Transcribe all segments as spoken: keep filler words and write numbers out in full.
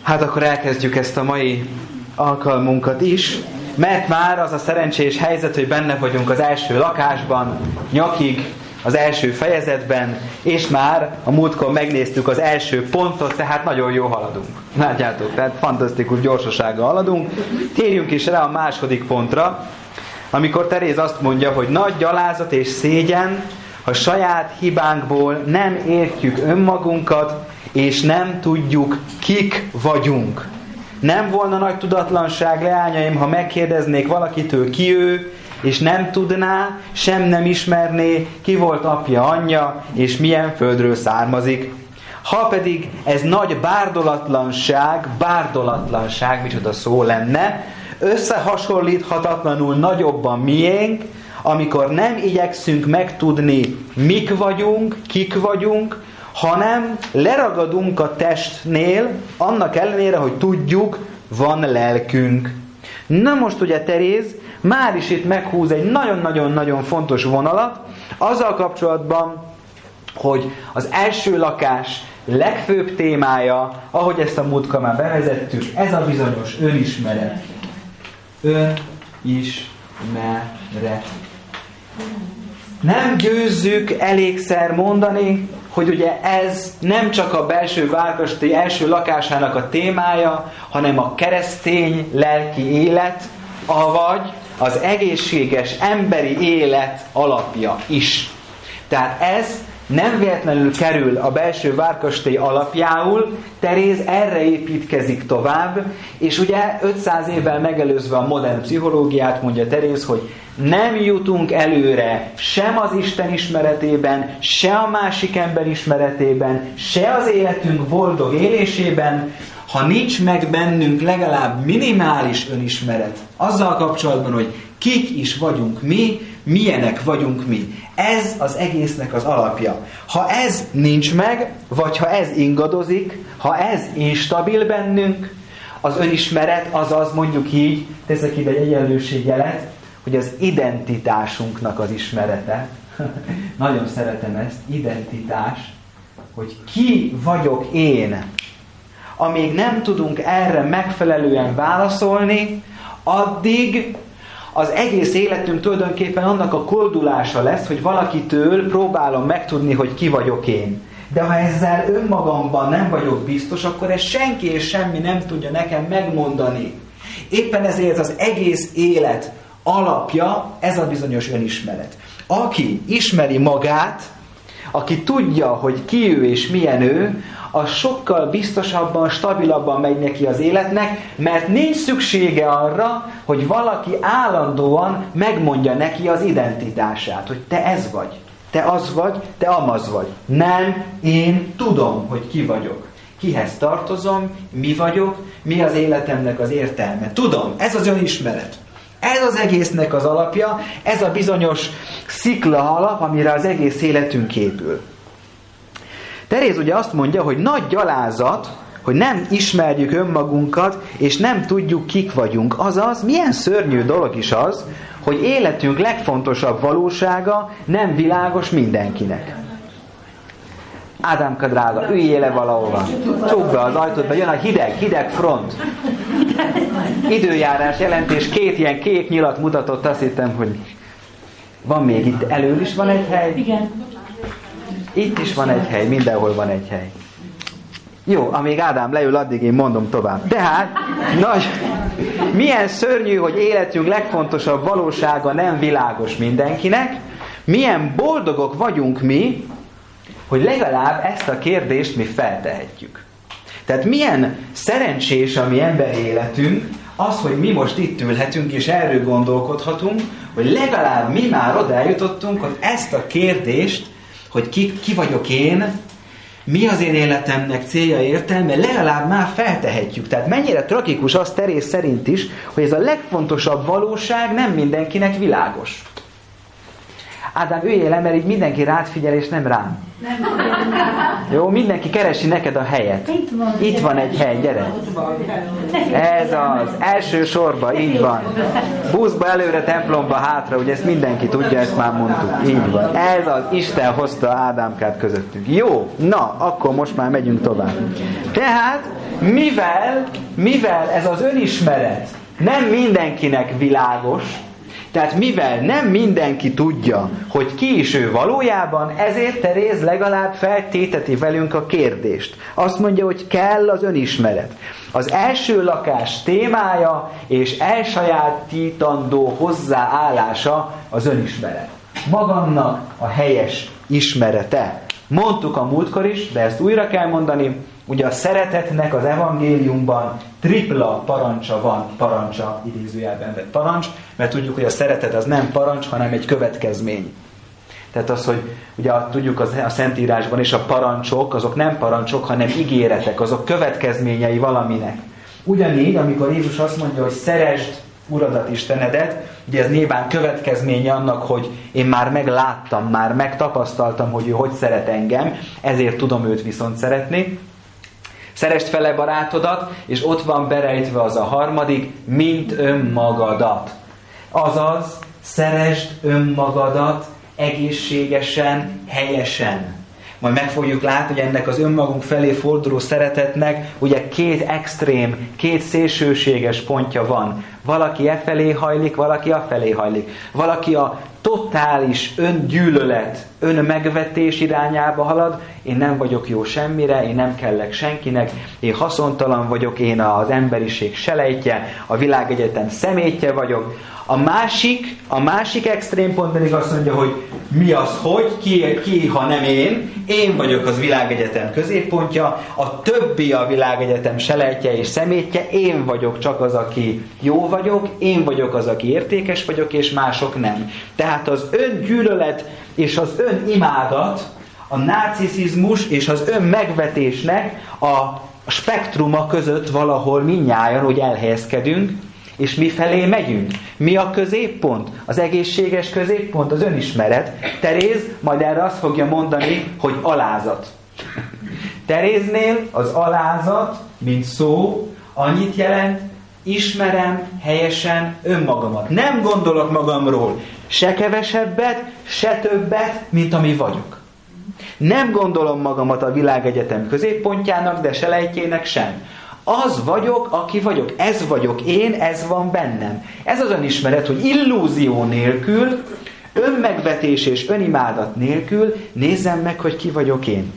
Hát akkor elkezdjük ezt a mai alkalmunkat is, mert már az a szerencsés helyzet, hogy benne vagyunk az első lakásban, nyakig, az első fejezetben, és már a múltkor megnéztük az első pontot, tehát nagyon jó haladunk. Látjátok, tehát fantasztikus gyorsasággal haladunk. Térjünk is rá a második pontra, amikor Teréz azt mondja, hogy nagy gyalázat és szégyen, ha saját hibánkból nem értjük önmagunkat, és nem tudjuk, kik vagyunk. Nem volna nagy tudatlanság, leányaim, ha megkérdeznék valakitől, ki ő, és nem tudná, sem nem ismerné, ki volt apja, anyja, és milyen földről származik. Ha pedig ez nagy bárdolatlanság, bárdolatlanság, micsoda szó lenne, összehasonlíthatatlanul nagyobban miénk, amikor nem igyekszünk megtudni, mik vagyunk, kik vagyunk, hanem leragadunk a testnél, annak ellenére, hogy tudjuk, van lelkünk. Na most ugye Teréz már is itt meghúz egy nagyon-nagyon-nagyon fontos vonalat, azzal kapcsolatban, hogy az első lakás legfőbb témája, ahogy ezt a múltkor már bevezettük, ez a bizonyos önismeret. Önismeret. Nem győzzük elégszer mondani, hogy ugye ez nem csak a belső várkastély első lakásának a témája, hanem a keresztény lelki élet, avagy az egészséges emberi élet alapja is. Tehát ez nem véletlenül kerül a belső várkastély alapjául, Teréz erre építkezik tovább, és ugye ötszáz évvel megelőzve a modern pszichológiát mondja Teréz, hogy nem jutunk előre sem az Isten ismeretében, se a másik ember ismeretében, se az életünk boldog élésében, ha nincs meg bennünk legalább minimális önismeret azzal kapcsolatban, hogy kik is vagyunk mi, milyenek vagyunk mi. Ez az egésznek az alapja. Ha ez nincs meg, vagy ha ez ingadozik, ha ez instabil bennünk, az önismeret, azaz mondjuk így, teszek ide egy egyenlőségjelet, hogy az identitásunknak az ismerete. Nagyon szeretem ezt, identitás, hogy ki vagyok én. Amíg nem tudunk erre megfelelően válaszolni, addig az egész életünk tulajdonképpen annak a koldulása lesz, hogy valakitől próbálom megtudni, hogy ki vagyok én. De ha ezzel önmagamban nem vagyok biztos, akkor ezt senki és semmi nem tudja nekem megmondani. Éppen ezért az egész élet alapja ez a bizonyos önismeret. Aki ismeri magát, aki tudja, hogy ki ő és milyen ő, az sokkal biztosabban, stabilabban megy neki az életnek, mert nincs szüksége arra, hogy valaki állandóan megmondja neki az identitását, hogy te ez vagy, te az vagy, te amaz vagy. Nem, én tudom, hogy ki vagyok. Kihez tartozom, mi vagyok, mi az életemnek az értelme. Tudom, ez az önismeret. Ez az egésznek az alapja, ez a bizonyos szikla alap, amire az egész életünk épül. Teréz ugye azt mondja, hogy nagy gyalázat, hogy nem ismerjük önmagunkat, és nem tudjuk, kik vagyunk. Azaz, milyen szörnyű dolog is az, hogy életünk legfontosabb valósága nem világos mindenkinek. Ádámka drága, üljél le valahova. Csukd be az ajtót, jön a hideg, hideg front. Időjárás jelentés, két ilyen kék nyilat mutatott, azt hittem, hogy van még itt, elől is van egy hely. Igen. Itt is van egy hely, mindenhol van egy hely. Jó, amíg Ádám leül, addig én mondom tovább. Tehát, nagy, milyen szörnyű, hogy életünk legfontosabb valósága nem világos mindenkinek, milyen boldogok vagyunk mi, hogy legalább ezt a kérdést mi feltehetjük. Tehát milyen szerencsés a mi emberi életünk, az, hogy mi most itt ülhetünk és erről gondolkodhatunk, hogy legalább mi már oda eljutottunk, hogy ezt a kérdést, hogy ki, ki vagyok én, mi az én életemnek célja, értelme, legalább már feltehetjük. Tehát mennyire tragikus az Teréz szerint is, hogy ez a legfontosabb valóság nem mindenkinek világos. Ádám, üljél le, mert így mindenki rád figyel, és nem rám. Jó, mindenki keresi neked a helyet. Itt van egy hely, gyere. Ez az, első sorba, így van. Buszba előre, templomba hátra, ugye ezt mindenki tudja, ezt már mondtuk. Így van. Ez az, Isten hozta Ádámkát közöttünk. Jó, na, akkor most már megyünk tovább. Tehát, mivel, mivel ez az önismeret nem mindenkinek világos, tehát mivel nem mindenki tudja, hogy ki is ő valójában, ezért Teréz legalább feltéteti velünk a kérdést. Azt mondja, hogy kell az önismeret. Az első lakás témája és elsajátítandó hozzáállása az önismeret. Magamnak a helyes ismerete. Mondtuk a múltkor is, de ezt újra kell mondani, ugye a szeretetnek az evangéliumban tripla parancsa van, parancsa idézőjelben vett parancs, mert tudjuk, hogy a szeretet az nem parancs, hanem egy következmény. Tehát az, hogy ugye tudjuk az, a Szentírásban is a parancsok, azok nem parancsok, hanem ígéretek, azok következményei valaminek. Ugyanígy, amikor Jézus azt mondja, hogy szeresd Uradat, Istenedet, ugye ez nyilván következménye annak, hogy én már megláttam, már megtapasztaltam, hogy ő hogy szeret engem, ezért tudom őt viszont szeretni. Szeresd fele barátodat, és ott van berejtve az a harmadik, mint önmagadat. Azaz, szeresd önmagadat egészségesen, helyesen. Majd meg fogjuk látni, hogy ennek az önmagunk felé forduló szeretetnek ugye két extrém, két szélsőséges pontja van. Valaki e felé hajlik, valaki a felé hajlik. Valaki a totális öngyűlölet, önmegvetés irányába halad. Én nem vagyok jó semmire, én nem kellek senkinek, én haszontalan vagyok, én az emberiség selejtje, a világegyetem szemétje vagyok. A másik, a másik extrém pont pedig azt mondja, hogy mi az, hogy, ki, ki, ha nem én, én vagyok az világegyetem középpontja, a többi a világegyetem selejtje és szemétje, én vagyok csak az, aki jó vagyok, én vagyok az, aki értékes vagyok, és mások nem. Tehát az öngyűlölet és az önimádat, a narciszizmus és az önmegvetésnek a spektruma között valahol mindnyájan úgy elhelyezkedünk, és mi felé megyünk? Mi a középpont? Az egészséges középpont, az önismeret. Teréz majd erre azt fogja mondani, hogy alázat. Teréznél az alázat, mint szó, annyit jelent, ismerem helyesen önmagamat. Nem gondolok magamról se kevesebbet, se többet, mint ami vagyok. Nem gondolom magamat a világegyetem középpontjának, de selejtjének sem. Az vagyok, aki vagyok. Ez vagyok én, ez van bennem. Ez az önismeret, hogy illúzió nélkül, önmegvetés és önimádat nélkül nézzem meg, hogy ki vagyok én.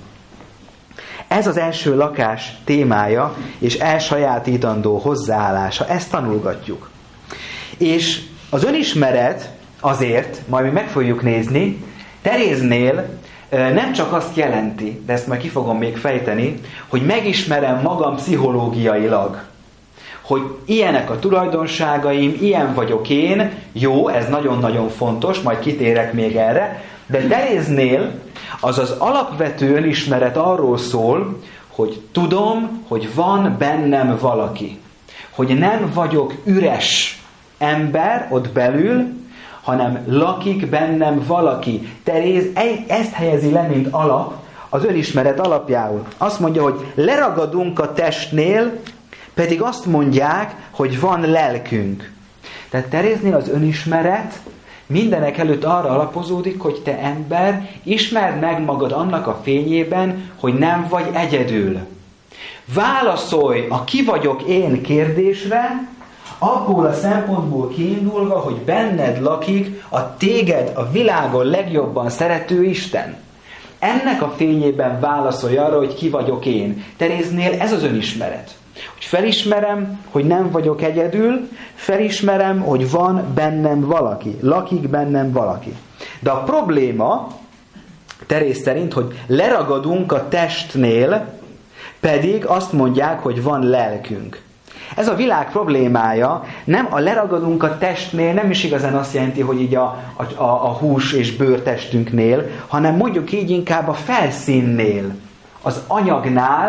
Ez az első lakás témája és elsajátítandó hozzáállása. Ezt tanulgatjuk. És az önismeret azért, majd mi meg fogjuk nézni, Teréznél nem csak azt jelenti, de ezt majd ki fogom még fejteni, hogy megismerem magam pszichológiailag, hogy ilyenek a tulajdonságaim, ilyen vagyok én, jó, ez nagyon-nagyon fontos, majd kitérek még erre, de Teréznél az az alapvető önismeret arról szól, hogy tudom, hogy van bennem valaki. Hogy nem vagyok üres ember ott belül, hanem lakik bennem valaki. Teréz ezt helyezi le, mint alap, az önismeret alapjául. Azt mondja, hogy leragadunk a testnél, pedig azt mondják, hogy van lelkünk. Tehát Teréznél az önismeret mindenek előtt arra alapozódik, hogy te ember, ismerd meg magad annak a fényében, hogy nem vagy egyedül. Válaszolj a ki vagyok én kérdésre, abból a szempontból kiindulva, hogy benned lakik a téged a világon legjobban szerető Isten. Ennek a fényében válaszolj arra, hogy ki vagyok én. Teréznél ez az önismeret. Hogy felismerem, hogy nem vagyok egyedül, felismerem, hogy van bennem valaki, lakik bennem valaki. De a probléma Teréz szerint, hogy leragadunk a testnél, pedig azt mondják, hogy van lelkünk. Ez a világ problémája, nem a leragadunk a testnél, nem is igazán azt jelenti, hogy így a, a, a hús és bőrtestünknél, hanem mondjuk így inkább a felszínnél, az anyagnál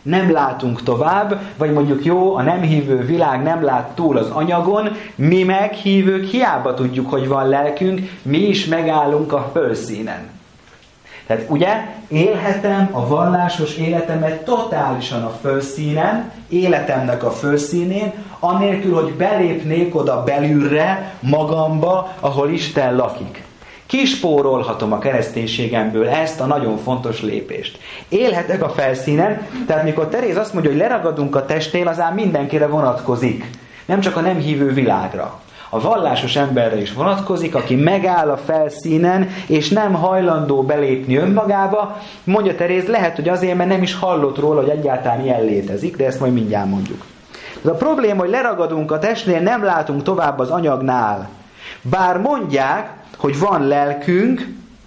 nem látunk tovább, vagy mondjuk jó, a nem hívő világ nem lát túl az anyagon, mi meg hívők hiába tudjuk, hogy van lelkünk, mi is megállunk a földszínen. Tehát ugye élhetem a vallásos életemet totálisan a földszínen, életemnek a földszínén, anélkül, hogy belépnék oda belülre, magamba, ahol Isten lakik. Kispórolhatom a kereszténységemből ezt a nagyon fontos lépést. Élhetek a felszínen, tehát mikor Teréz azt mondja, hogy leragadunk a testnél, az ám mindenkire vonatkozik. Nem csak a nem hívő világra. A vallásos emberre is vonatkozik, aki megáll a felszínen, és nem hajlandó belépni önmagába. Mondja Teréz, lehet, hogy azért, mert nem is hallott róla, hogy egyáltalán ilyen létezik, de ezt majd mindjárt mondjuk. Ez a probléma, hogy leragadunk a testnél, nem látunk tovább az anyagnál. Bár mondják, hogy van lelkünk,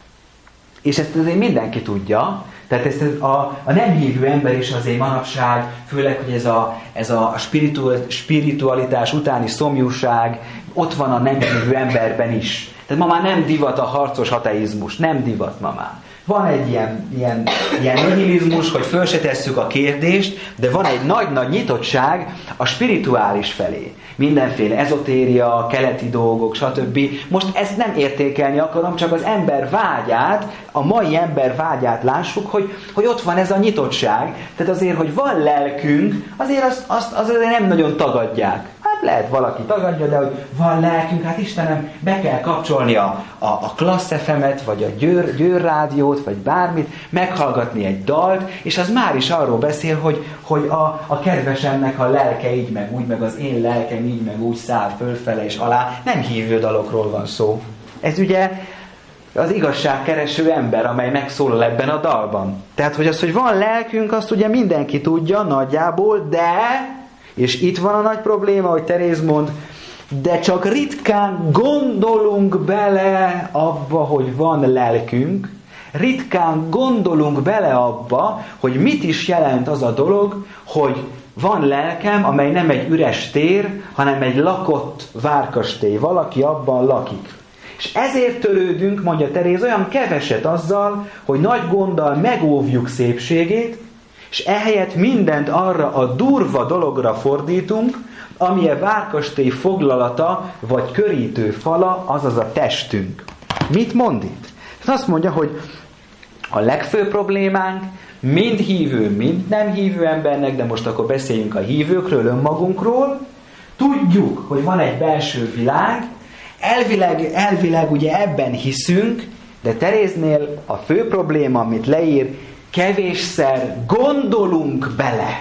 és ezt azért mindenki tudja, tehát ezt a, a nem hívő ember is azért manapság, főleg, hogy ez a, ez a spiritualitás utáni szomjúság ott van a nem hívő emberben is. Tehát ma már nem divat a harcos ateizmus, nem divat ma már. Van egy ilyen, ilyen, ilyen nihilizmus, hogy föl se tesszük a kérdést, de van egy nagy-nagy nyitottság a spirituális felé. Mindenféle ezotéria, keleti dolgok, stb. Most ezt nem értékelni akarom, csak az ember vágyát, a mai ember vágyát lássuk, hogy, hogy ott van ez a nyitottság. Tehát azért, hogy van lelkünk, azért azt, azt, azt azért nem nagyon tagadják. Hát lehet valaki tagadja, de hogy van lelkünk, hát Istenem, be kell kapcsolni a, a, a Klassz ef emet, vagy a Győr, Győr rádiót, vagy bármit, meghallgatni egy dalt, és az már is arról beszél, hogy, hogy a, a kedvesemnek a lelke így meg úgy, meg az én lelkem így meg úgy száll fölfele és alá. Nem hívő dalokról van szó. Ez ugye az igazságkereső ember, amely megszólal ebben a dalban. Tehát, hogy az, hogy van lelkünk, azt ugye mindenki tudja nagyjából, de, és itt van a nagy probléma, hogy Teréz mond, de csak ritkán gondolunk bele abba, hogy van lelkünk, ritkán gondolunk bele abba, hogy mit is jelent az a dolog, hogy van lelkem, amely nem egy üres tér, hanem egy lakott várkastély. Valaki abban lakik. És ezért törődünk, mondja Teréz, olyan keveset azzal, hogy nagy gonddal megóvjuk szépségét, és ehelyett mindent arra a durva dologra fordítunk, ami a várkastély foglalata, vagy körítő fala, azaz a testünk. Mit mond itt? Azt mondja, hogy a legfőbb problémánk mind hívő, mind nem hívő embernek, de most akkor beszéljünk a hívőkről, önmagunkról. Tudjuk, hogy van egy belső világ, elvileg, elvileg ugye ebben hiszünk, de Teréznél a fő probléma, amit leír, kevésszer gondolunk bele.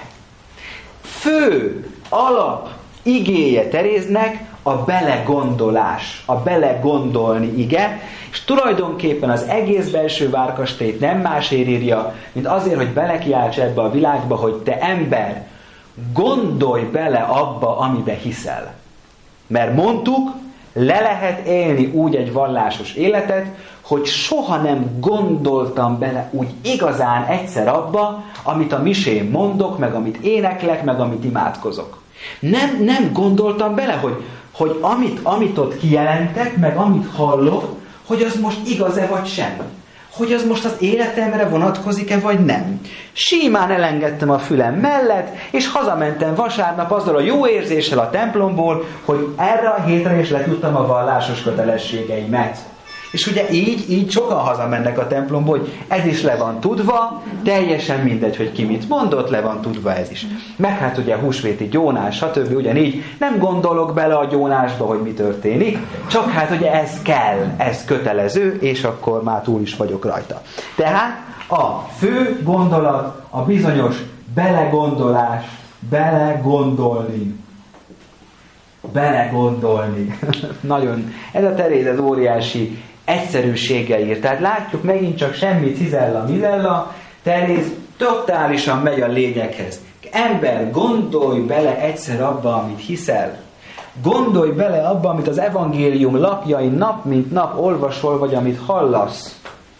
Fő, alap, igéje Teréznek a belegondolás, a belegondolni ige, és tulajdonképpen az egész belső várkastélyt nem másért írja, mint azért, hogy belekiálts ebbe a világba, hogy te ember, gondolj bele abba, amibe hiszel. Mert mondtuk, le lehet élni úgy egy vallásos életet, hogy soha nem gondoltam bele úgy igazán egyszer abba, amit a misén mondok, meg amit éneklek, meg amit imádkozok. Nem, nem gondoltam bele, hogy, hogy amit, amit ott kijelentek, meg amit hallok, hogy az most igaz-e vagy sem. Hogy az most az életemre vonatkozik-e vagy nem. Símán elengedtem a fülem mellett, és hazamentem vasárnap azzal a jó érzéssel a templomból, hogy erre a hétre is letudtam a vallásos kötelességeimet. És ugye így, így sokan hazamennek a templomból, hogy ez is le van tudva, teljesen mindegy, hogy ki mit mondott, le van tudva ez is. Meg hát ugye húsvéti gyónás, stb. Ugyanígy nem gondolok bele a gyónásba, hogy mi történik, csak hát ugye ez kell, ez kötelező, és akkor már túl is vagyok rajta. Tehát a fő gondolat, a bizonyos belegondolás, belegondolni. Belegondolni. Nagyon. Ez a Teréz, ez óriási egyszerűséggel ír. Tehát látjuk megint csak semmi cizella, mizella, Teréz totálisan megy a lényeghez. Ember, gondolj bele egyszer abba, amit hiszel. Gondolj bele abba, amit az evangélium lapjain nap mint nap olvasol, vagy amit hallasz.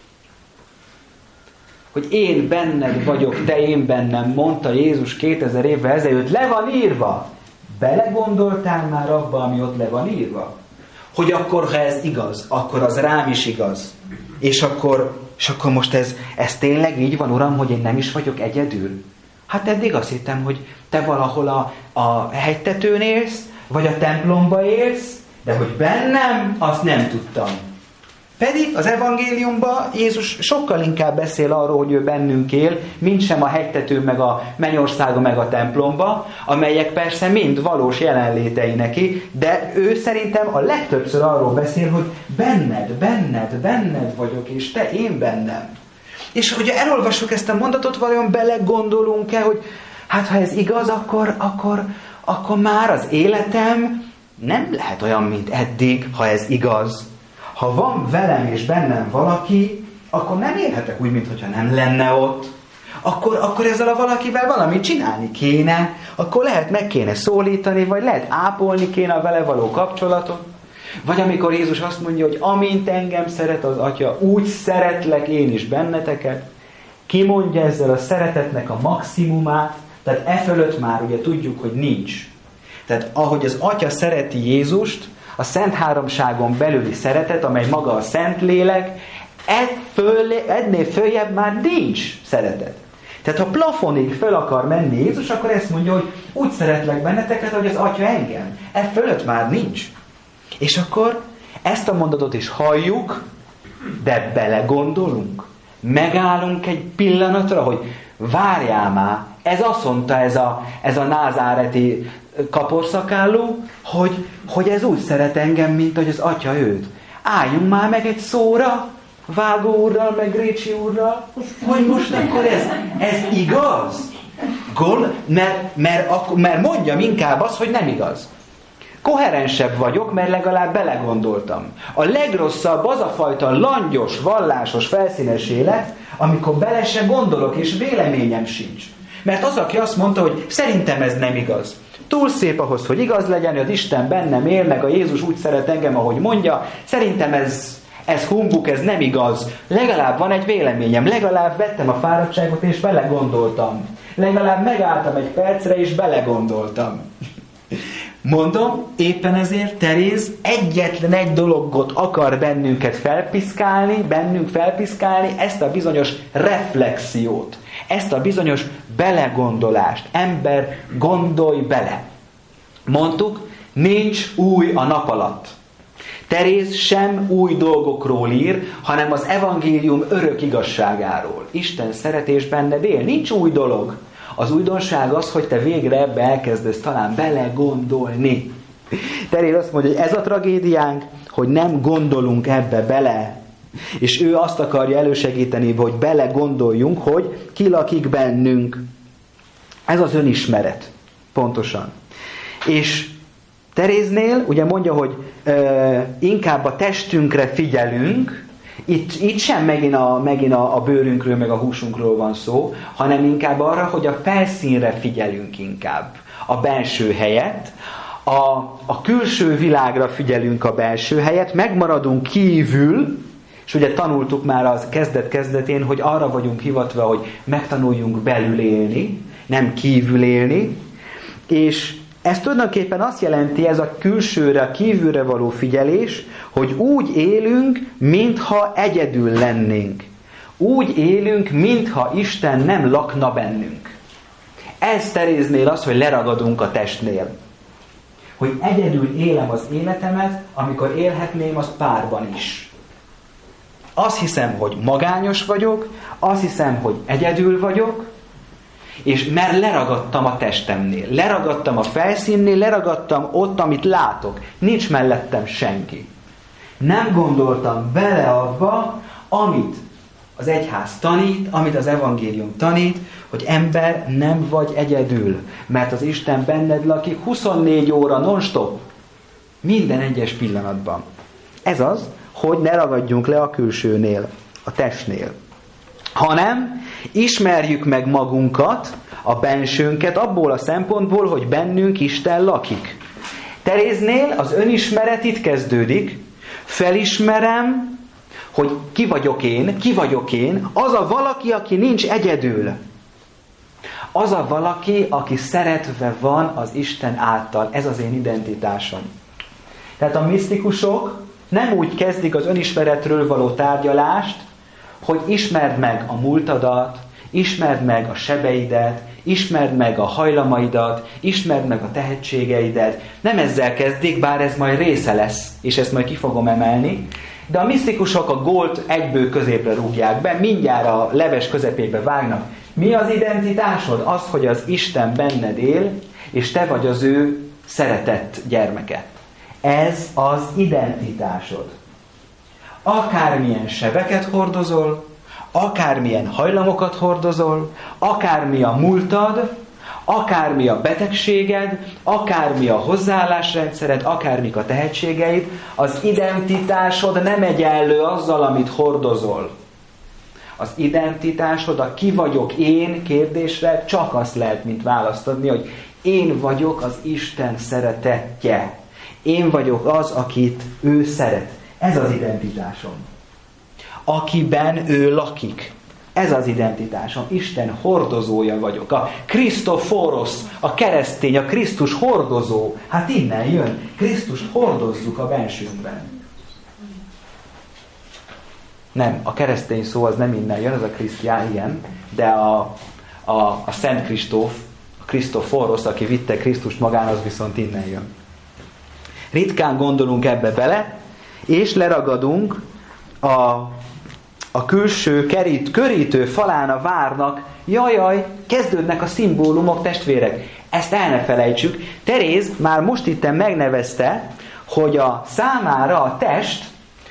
Hogy én benned vagyok, te én bennem, mondta Jézus kétezer évvel ezelőtt, le van írva. Belegondoltál már abba, ami ott le van írva? Hogy akkor, ha ez igaz, akkor az rám is igaz. És akkor, és akkor most ez, ez tényleg így van, Uram, hogy én nem is vagyok egyedül? Hát eddig azt hittem, hogy te valahol a, a hegytetőn élsz, vagy a templomba élsz, de hogy bennem, azt nem tudtam. Pedig az evangéliumban Jézus sokkal inkább beszél arról, hogy ő bennünk él, mint sem a hegytetőn, meg a mennyországon, meg a templomba, amelyek persze mind valós jelenlétei neki, de ő szerintem a legtöbbször arról beszél, hogy benned, benned, benned vagyok, és te én bennem. És hogyha elolvassuk ezt a mondatot, vajon belegondolunk-e, hogy hát ha ez igaz, akkor, akkor, akkor már az életem nem lehet olyan, mint eddig, ha ez igaz. Ha van velem és bennem valaki, akkor nem élhetek úgy, mintha nem lenne ott. Akkor, akkor ezzel a valakivel valamit csinálni kéne, akkor lehet meg kéne szólítani, vagy lehet ápolni kéne a vele való kapcsolatot. Vagy amikor Jézus azt mondja, hogy amint engem szeret az Atya, úgy szeretlek én is benneteket, kimondja ezzel a szeretetnek a maximumát, tehát e fölött már ugye tudjuk, hogy nincs. Tehát ahogy az Atya szereti Jézust, a Szent Háromságon belüli szeretet, amely maga a Szentlélek, ennél följebb már nincs szeretet. Tehát ha plafonig föl akar menni Jézus, akkor ezt mondja, hogy úgy szeretlek benneteket, hogy az Atya engem. E fölött már nincs. És akkor ezt a mondatot is halljuk, de belegondolunk. Megállunk egy pillanatra, hogy várjál már, ez azt mondta ez a, ez a názáreti kaporszakálló, hogy, hogy ez úgy szeret engem, mint hogy az Atya őt. Álljunk már meg egy szóra, Vágó úrral, meg Récsi úrral, hogy most akkor ez, ez igaz? Gond, mert, mert, mert mondjam inkább azt, hogy nem igaz. Koherensebb vagyok, mert legalább belegondoltam. A legrosszabb az a fajta langyos, vallásos, felszínes élet, amikor bele se gondolok, és véleményem sincs. Mert az, aki azt mondta, hogy szerintem ez nem igaz. Túl szép ahhoz, hogy igaz legyen, hogy az Isten bennem él, meg a Jézus úgy szeret engem, ahogy mondja. Szerintem ez, ez humbuk, ez nem igaz. Legalább van egy véleményem, legalább vettem a fáradtságot, és belegondoltam. Legalább megálltam egy percre, és belegondoltam. Mondom, éppen ezért Teréz egyetlen egy dologot akar bennünket felpiszkálni, bennünk felpiszkálni, ezt a bizonyos reflexiót, ezt a bizonyos belegondolást. Ember, gondolj bele. Mondtuk, nincs új a nap alatt. Teréz sem új dolgokról ír, hanem az evangélium örök igazságáról. Isten szeretés benned él, nincs új dolog. Az újdonság az, hogy te végre ebbe elkezdesz talán belegondolni. Teréz azt mondja, hogy ez a tragédiánk, hogy nem gondolunk ebbe bele. És ő azt akarja elősegíteni, hogy belegondoljunk, hogy ki lakik bennünk. Ez az önismeret. Pontosan. És Teréznél ugye mondja, hogy ö, inkább a testünkre figyelünk. Itt, itt sem megint, a, megint a, a bőrünkről, meg a húsunkról van szó, hanem inkább arra, hogy a felszínre figyelünk inkább. A belső helyet, a, a külső világra figyelünk a belső helyet, megmaradunk kívül, és ugye tanultuk már az kezdet-kezdetén, hogy arra vagyunk hivatva, hogy megtanuljunk belül élni, nem kívül élni, és ez tulajdonképpen azt jelenti, ez a külsőre, a kívülre való figyelés, hogy úgy élünk, mintha egyedül lennénk. Úgy élünk, mintha Isten nem lakna bennünk. Ez Teréznél az, hogy leragadunk a testnél. Hogy egyedül élem az életemet, amikor élhetném az párban is. Azt hiszem, hogy magányos vagyok, azt hiszem, hogy egyedül vagyok, és mert leragadtam a testemnél, leragadtam a felszínnél, leragadtam ott, amit látok. Nincs mellettem senki. Nem gondoltam bele abba, amit az egyház tanít, amit az evangélium tanít, hogy ember, nem vagy egyedül, mert az Isten benned lakik huszonnégy óra non-stop, minden egyes pillanatban. Ez az, hogy ne ragadjunk le a külsőnél, a testnél, hanem ismerjük meg magunkat, a bensőnket abból a szempontból, hogy bennünk Isten lakik. Teréznél az önismeret itt kezdődik. Felismerem, hogy ki vagyok én, ki vagyok én, az a valaki, aki nincs egyedül. Az a valaki, aki szeretve van az Isten által. Ez az én identitásom. Tehát a misztikusok nem úgy kezdik az önismeretről való tárgyalást, hogy ismerd meg a múltadat, Ismerd meg a sebeidet, ismerd meg a hajlamaidat, ismerd meg a tehetségeidet. Nem ezzel kezdik, bár ez majd része lesz, és ezt majd ki fogom emelni. De a misztikusok a gólt egyből középre rúgják be, mindjárt a leves közepébe vágnak. Mi az identitásod? Az, hogy az Isten benned él, és te vagy az ő szeretett gyermeke. Ez az identitásod. Akármilyen sebeket hordozol, akármilyen hajlamokat hordozol, akármi a múltad, akármi a betegséged, akármi a hozzáállásrendszered, akármik a tehetségeid, az identitásod nem egyenlő azzal, amit hordozol. Az identitásod, a ki vagyok én kérdésre csak azt lehet, mint választ adni, hogy én vagyok az Isten szeretettje. Én vagyok az, akit ő szeret. Ez az identitásom. Akiben ő lakik. Ez az identitásom. Isten hordozója vagyok. A Krisztoforos, a keresztény, a Krisztus hordozó. Hát innen jön. Krisztust hordozzuk a bensőnkben. Nem, a keresztény szó az nem innen jön, az a Krisztián, igen, de a, a, a Szent Kristóf, a Krisztoforos, aki vitte Krisztust magán, az viszont innen jön. Ritkán gondolunk ebbe bele, és leragadunk a, a külső kerít, körítő falán a várnak, jajjaj, kezdődnek a szimbólumok, testvérek. Ezt el ne felejtsük. Teréz már most itten megnevezte, hogy a számára a test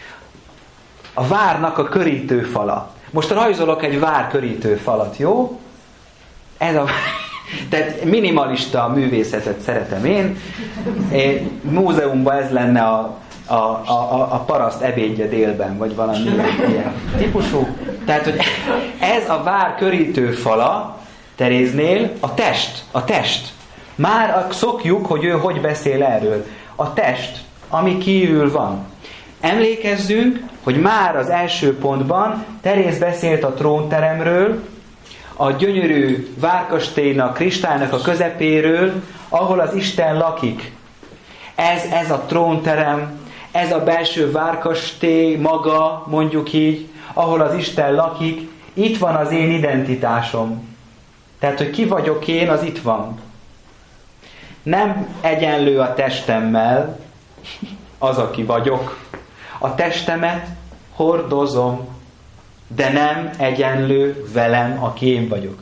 a várnak a körítőfala. Most rajzolok egy vár körítőfalat, jó? Ez a... Tehát minimalista művészetet szeretem én. én múzeumban ez lenne a, a, a, a paraszt ebédje délben, vagy valami ilyen típusú. Tehát, hogy ez a vár körítőfala Teréznél a test, a test. Már szokjuk, hogy ő hogy beszél erről. A test, ami kívül van. Emlékezzünk, hogy már az első pontban Teréz beszélt a trónteremről, a gyönyörű várkastélynak, kristálynak a közepéről, ahol az Isten lakik. Ez, ez a trónterem, ez a belső várkastély maga, mondjuk így, ahol az Isten lakik. Itt van az én identitásom. Tehát, hogy ki vagyok én, az itt van. Nem egyenlő a testemmel, az, aki vagyok. A testemet hordozom, de nem egyenlő velem, aki én vagyok.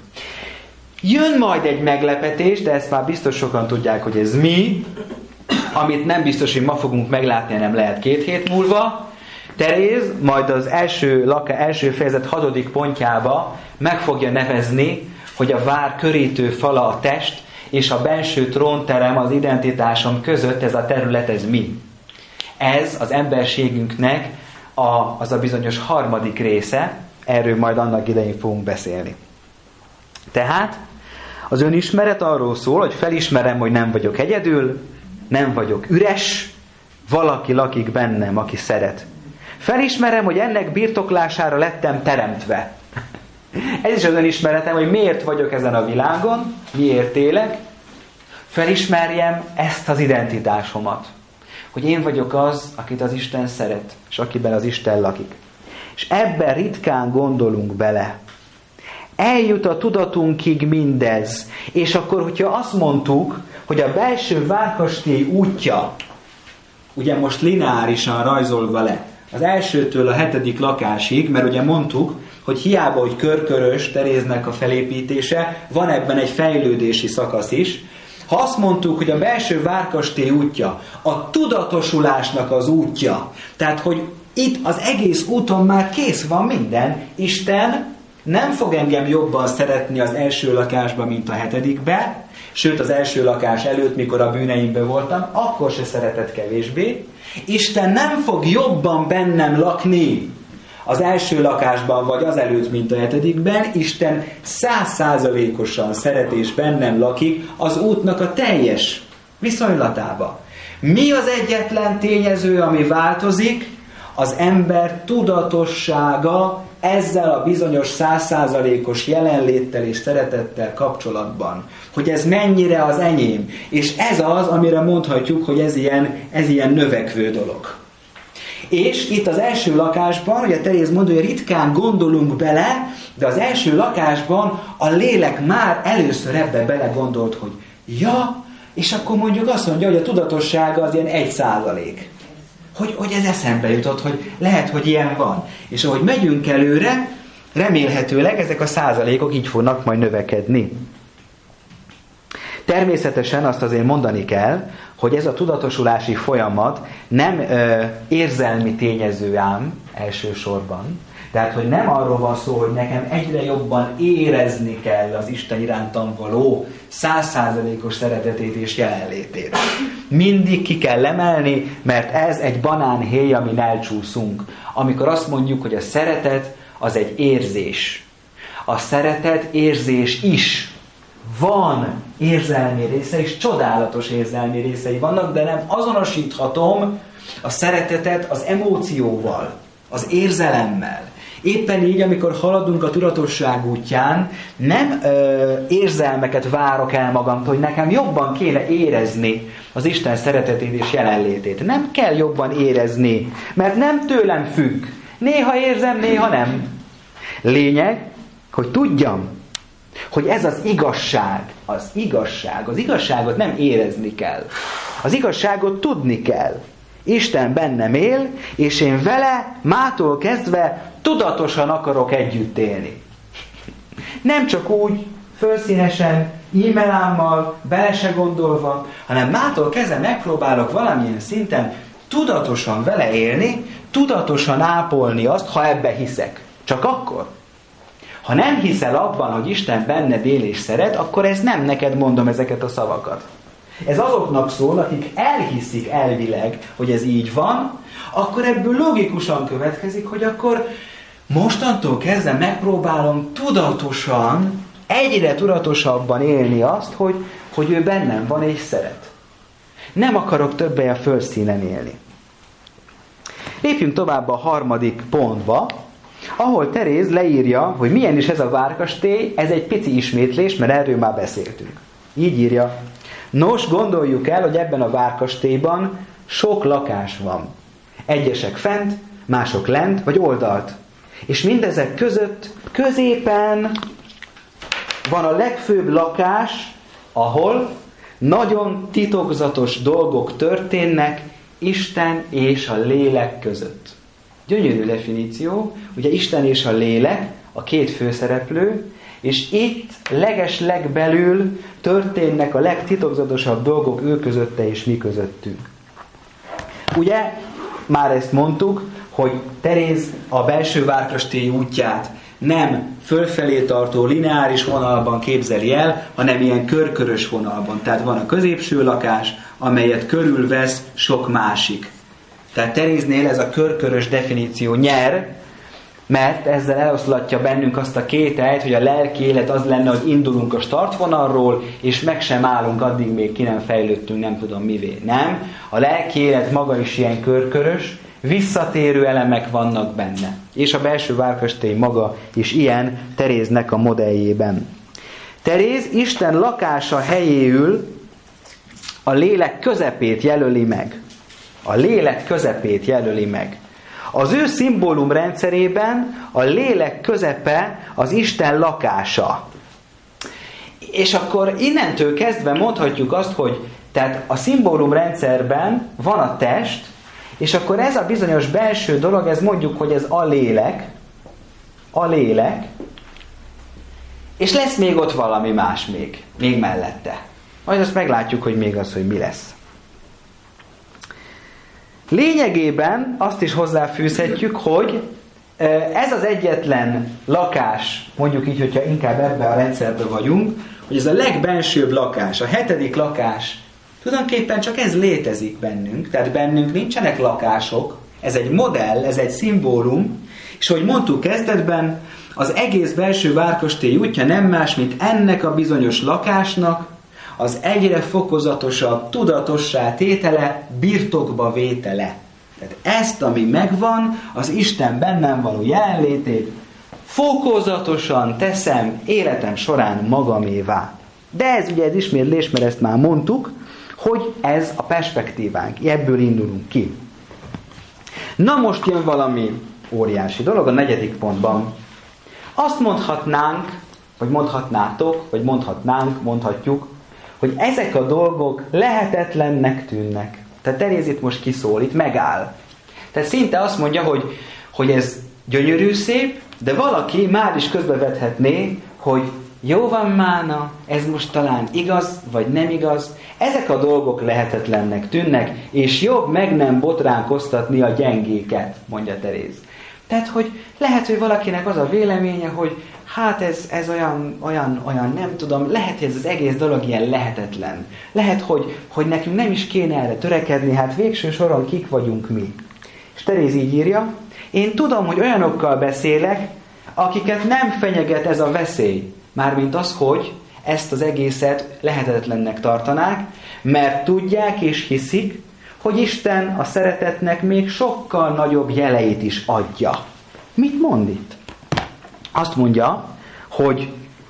Jön majd egy meglepetés, de ezt már biztos sokan tudják, hogy ez mi, amit nem biztos, hogy ma fogunk meglátni, nem lehet két hét múlva. Teréz majd az első, laka, első fejezet hatodik pontjába meg fogja nevezni, hogy a vár körítő fala a test, és a belső trónterem az identitásom között, ez a terület, ez mi? Ez az emberségünknek a, az a bizonyos harmadik része, erről majd annak idején fogunk beszélni. Tehát az önismeret arról szól, hogy felismerem, hogy nem vagyok egyedül, nem vagyok üres, valaki lakik bennem, aki szeret. Felismerem, hogy ennek birtoklására lettem teremtve. Ez is az önismeretem, hogy miért vagyok ezen a világon, miért élek. Felismerjem ezt az identitásomat. Hogy én vagyok az, akit az Isten szeret, és akiben az Isten lakik. És ebben ritkán gondolunk bele. Eljut a tudatunkig mindez. És akkor, hogyha azt mondtuk, hogy a belső várkastély útja, ugye most lineárisan rajzolva le, az elsőtől a hetedik lakásig, mert ugye mondtuk, hogy hiába, hogy körkörös Teréznek a felépítése, van ebben egy fejlődési szakasz is. Ha azt mondtuk, hogy a belső várkastély útja, a tudatosulásnak az útja, tehát, hogy itt az egész úton már kész van minden, Isten nem fog engem jobban szeretni az első lakásban, mint a hetedikbe, sőt az első lakás előtt, mikor a bűneimben voltam, akkor se szeretett kevésbé. Isten nem fog jobban bennem lakni az első lakásban, vagy azelőtt, mint a hetedikben. Isten százszázalékosan szeret és bennem lakik az útnak a teljes viszonylatába. Mi az egyetlen tényező, ami változik? Az ember tudatossága ezzel a bizonyos százszázalékos jelenléttel és szeretettel kapcsolatban. Hogy ez mennyire az enyém. És ez az, amire mondhatjuk, hogy ez ilyen, ez ilyen növekvő dolog. És itt az első lakásban, ugye Teréz mondja, hogy ritkán gondolunk bele, De az első lakásban a lélek már először ebbe belegondolt, hogy ja, és akkor mondjuk azt mondja, hogy a tudatossága az ilyen egy százalék. Hogy, hogy ez eszembe jutott, hogy lehet, hogy ilyen van. És ahogy megyünk előre, remélhetőleg ezek a százalékok így fognak majd növekedni. Természetesen azt azért mondani kell, hogy ez a tudatosulási folyamat nem ö, érzelmi tényező ám elsősorban. Tehát, hogy nem arról van szó, hogy nekem egyre jobban érezni kell az Isten irántam való száz százalékos szeretetét és jelenlétét. Mindig ki kell emelni, mert ez egy banánhéj, amin elcsúszunk. Amikor azt mondjuk, hogy a szeretet az egy érzés. A szeretet érzés is. Van érzelmi része, és csodálatos érzelmi részei vannak, de nem azonosíthatom a szeretetet az emócióval, az érzelemmel. Éppen így, amikor haladunk a tudatosság útján, nem ö, érzelmeket várok el magamtól, hogy nekem jobban kéne érezni az Isten szeretetét és jelenlétét. Nem kell jobban érezni, mert nem tőlem függ. Néha érzem, néha nem. Lényeg, hogy tudjam, hogy ez az igazság, az igazság, az igazságot nem érezni kell. Az igazságot tudni kell. Isten bennem él, és én vele mától kezdve tudatosan akarok együtt élni. Nem csak úgy, fölszínesen, e-mailámmal, bele se gondolva, hanem mától kezdve megpróbálok valamilyen szinten tudatosan vele élni, tudatosan ápolni azt, ha ebbe hiszek. Csak akkor. Ha nem hiszel abban, hogy Isten benned él és szeret, akkor ez nem neked mondom ezeket a szavakat. Ez azoknak szól, akik elhiszik elvileg, hogy ez így van, akkor ebből logikusan következik, hogy akkor mostantól kezdve megpróbálom tudatosan, egyre tudatosabban élni azt, hogy, hogy ő bennem van és szeret. Nem akarok többé a földszínen élni. Lépjünk tovább a harmadik pontba, ahol Teréz leírja, hogy milyen is ez a várkastély, ez egy pici ismétlés, mert erről már beszéltünk. Így írja. Nos, gondoljuk el, hogy ebben a várkastélyban sok lakás van. Egyesek fent, mások lent, vagy oldalt. És mindezek között középen van a legfőbb lakás, ahol nagyon titokzatos dolgok történnek Isten és a lélek között. Gyönyörű definíció, ugye Isten és a lélek, a két főszereplő, és itt leges-legbelül történnek a legtitokzatosabb dolgok ő közötte és mi közöttünk. Ugye, már ezt mondtuk, hogy Teréz a belső várkastély útját nem fölfelé tartó lineáris vonalban képzeli el, hanem ilyen körkörös vonalban. Tehát van a középső lakás, amelyet körülvesz sok másik. Tehát Teréznél ez a körkörös definíció nyer, mert ezzel eloszlatja bennünk azt a kételyt, hogy a lelki élet az lenne, hogy indulunk a startvonalról, és meg sem állunk, addig még ki nem fejlődtünk, nem tudom mivé. Nem. A lelki élet maga is ilyen körkörös, visszatérő elemek vannak benne. És a belső várkastély maga is ilyen Teréznek a modelljében. Teréz Isten lakása helyéül a lélek közepét jelöli meg. A lélek közepét jelöli meg. Az ő szimbólum rendszerében a lélek közepe az Isten lakása. És akkor innentől kezdve mondhatjuk azt, hogy tehát a szimbólum rendszerben van a test, és akkor ez a bizonyos belső dolog, ez mondjuk, hogy ez a lélek, a lélek, és lesz még ott valami más még, még mellette. Majd azt meglátjuk, hogy még az, hogy mi lesz. Lényegében azt is hozzáfűzhetjük, hogy ez az egyetlen lakás, mondjuk így, hogyha inkább ebben a rendszerben vagyunk, hogy ez a legbensőbb lakás, a hetedik lakás, tulajdonképpen csak ez létezik bennünk, tehát bennünk nincsenek lakások, ez egy modell, ez egy szimbólum, és ahogy mondtuk kezdetben, az egész belső várkastély útja nem más, mint ennek a bizonyos lakásnak az egyre fokozatosabb tudatossá tétele, birtokba vétele. Tehát ezt, ami megvan, az Isten bennem való jelenlétét fokozatosan teszem életem során magamévá. De ez ugye ez ismétlés, mert ezt már mondtuk, hogy ez a perspektívánk, ebből indulunk ki. Na most jön valami óriási dolog a negyedik pontban. Azt mondhatnánk, vagy mondhatnátok, vagy mondhatnánk, mondhatjuk, hogy ezek a dolgok lehetetlennek tűnnek. Tehát Teréz itt most kiszólít, megáll. Tehát szinte azt mondja, hogy, hogy ez gyönyörű szép, de valaki már is közbevethetné, hogy jó van mána, ez most talán igaz, vagy nem igaz. Ezek a dolgok lehetetlennek tűnnek, és jobb meg nem botránkoztatni a gyengéket, mondja Teréz. Tehát, hogy lehet, hogy valakinek az a véleménye, hogy hát ez, ez olyan, olyan, olyan, nem tudom, lehet, hogy ez az egész dolog ilyen lehetetlen. Lehet, hogy, hogy nekünk nem is kéne erre törekedni, hát végső soron kik vagyunk mi. És Teréz így írja, én tudom, hogy olyanokkal beszélek, akiket nem fenyeget ez a veszély. Mármint az, hogy ezt az egészet lehetetlennek tartanák, mert tudják és hiszik, hogy Isten a szeretetnek még sokkal nagyobb jeleit is adja. Mit mond itt? Azt mondja, hogy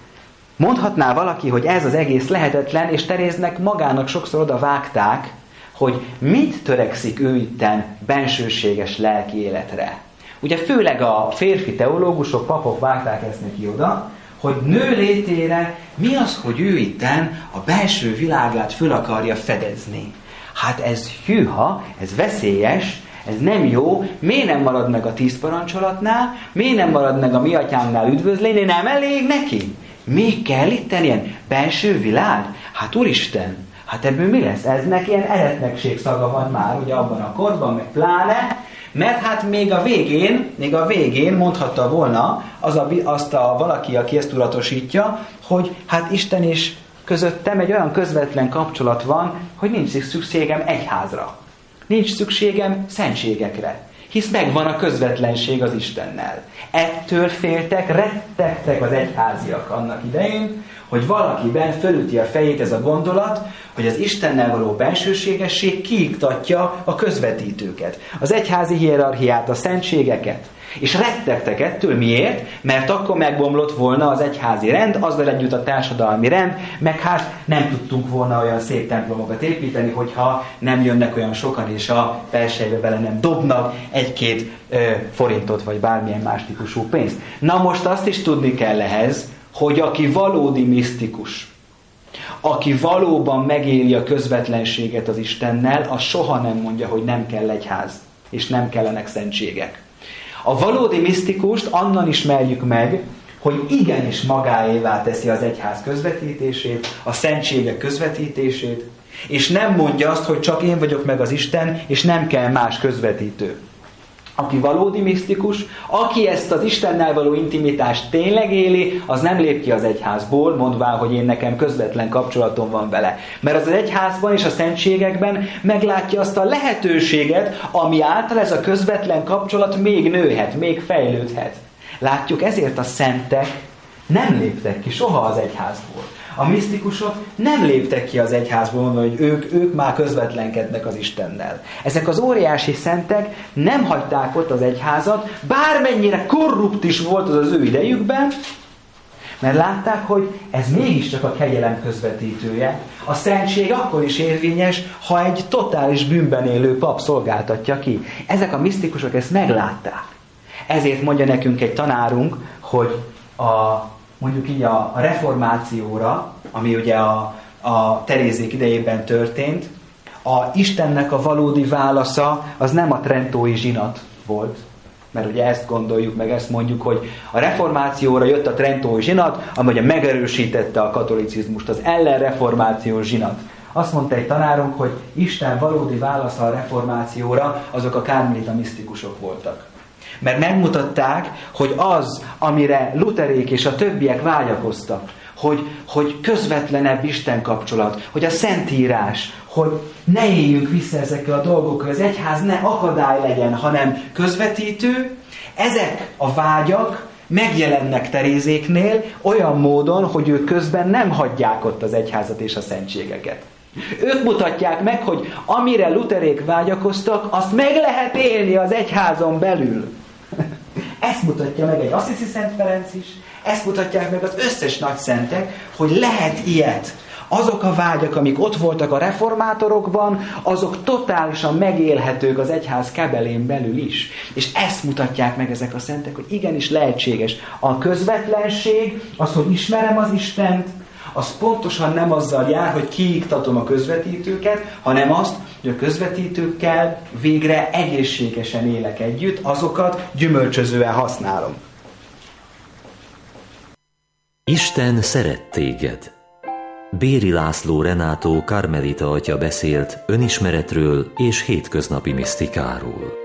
mondhatná valaki, hogy ez az egész lehetetlen, és Teréznek magának sokszor oda vágták, hogy mit törekszik ő itten bensőséges lelki életre. Ugye főleg a férfi teológusok, papok vágták ezt neki oda, hogy nő létére mi az, hogy ő itten a belső világát föl akarja fedezni. Hát ez hűha, ez veszélyes, ez nem jó, miért nem marad meg a tíz parancsolatnál, miért nem marad meg a mi atyánknál üdvözleni, nem elég neki? Még kell itten ilyen belső világ? Hát Úristen, hát ebből mi lesz? Eznek ilyen eretnekség szaga van már, ugye abban a korban, meg pláne, mert hát még a végén, még a végén mondhatta volna az a, azt a valaki, aki ezt tudatosítja, hogy hát Isten és közöttem egy olyan közvetlen kapcsolat van, hogy nincs szükségem egyházra. Nincs szükségem szentségekre. Hisz megvan a közvetlenség az Istennel. Ettől féltek, rettegtek az egyháziak annak idején, hogy valakiben fölüti a fejét ez a gondolat, hogy az Istennel való bensőségesség kiiktatja a közvetítőket. Az egyházi hierarchiát, a szentségeket. És rettegtek ettől. Miért? Mert akkor megbomlott volna az egyházi rend, azzal együtt a társadalmi rend, meg hát nem tudtunk volna olyan szép templomokat építeni, hogyha nem jönnek olyan sokan, és a persejbe bele nem dobnak egy-két ö, forintot, vagy bármilyen más típusú pénzt. Na most azt is tudni kell ehhez, hogy aki valódi misztikus, aki valóban megéli a közvetlenséget az Istennel, az soha nem mondja, hogy nem kell egyház, és nem kellenek szentségek. A valódi misztikust annan ismerjük meg, hogy igenis magáévá teszi az egyház közvetítését, a szentségek közvetítését, és nem mondja azt, hogy csak én vagyok meg az Isten, és nem kell más közvetítő. Aki valódi misztikus, aki ezt az Istennel való intimitást tényleg éli, az nem lép ki az egyházból, mondván, hogy én nekem közvetlen kapcsolatom van vele. Mert az egyházban és a szentségekben meglátja azt a lehetőséget, ami által ez a közvetlen kapcsolat még nőhet, még fejlődhet. Látjuk, ezért a szentek nem léptek ki soha az egyházból. A misztikusok nem léptek ki az egyházból, mondva, hogy ők, ők már közvetlenkednek az Istennel. Ezek az óriási szentek nem hagyták ott az egyházat, bármennyire korrupt is volt az az ő idejükben, mert látták, hogy ez mégiscsak a kegyelem közvetítője. A szentség akkor is érvényes, ha egy totális bűnben élő pap szolgáltatja ki. Ezek a misztikusok ezt meglátták. Ezért mondja nekünk egy tanárunk, hogy a mondjuk így a, a reformációra, ami ugye a, a Terézék idejében történt, a Istennek a valódi válasza az nem a trentói zsinat volt. Mert ugye ezt gondoljuk, meg ezt mondjuk, hogy a reformációra jött a trentói zsinat, ami ugye megerősítette a katolicizmust, az ellenreformációs zsinat. Azt mondta egy tanárunk, hogy Isten valódi válasza a reformációra azok a kármelita misztikusok voltak. Mert megmutatták, hogy az, amire Lutherék és a többiek vágyakoztak, hogy, hogy közvetlenebb Isten kapcsolat, hogy a Szentírás, hogy ne éljünk vissza ezekkel a dolgokkal, az egyház ne akadály legyen, hanem közvetítő, ezek a vágyak megjelennek Terézéknél olyan módon, hogy ők közben nem hagyják ott az egyházat és a szentségeket. Ők mutatják meg, hogy amire Lutherék vágyakoztak, azt meg lehet élni az egyházon belül. Ezt mutatja meg egy Assisi Szent Ferenc is, ezt mutatják meg az összes nagy szentek, hogy lehet ilyet. Azok a vágyak, amik ott voltak a reformátorokban, azok totálisan megélhetők az egyház kebelén belül is. És ezt mutatják meg ezek a szentek, hogy igenis lehetséges. A közvetlenség, az, hogy ismerem az Istent, az pontosan nem azzal jár, hogy kiiktatom a közvetítőket, hanem azt, hogy a közvetítőkkel végre egészségesen élek együtt, azokat gyümölcsözően használom. Isten szeret téged. Béri László Renátó karmelita atya beszélt önismeretről és hétköznapi misztikáról.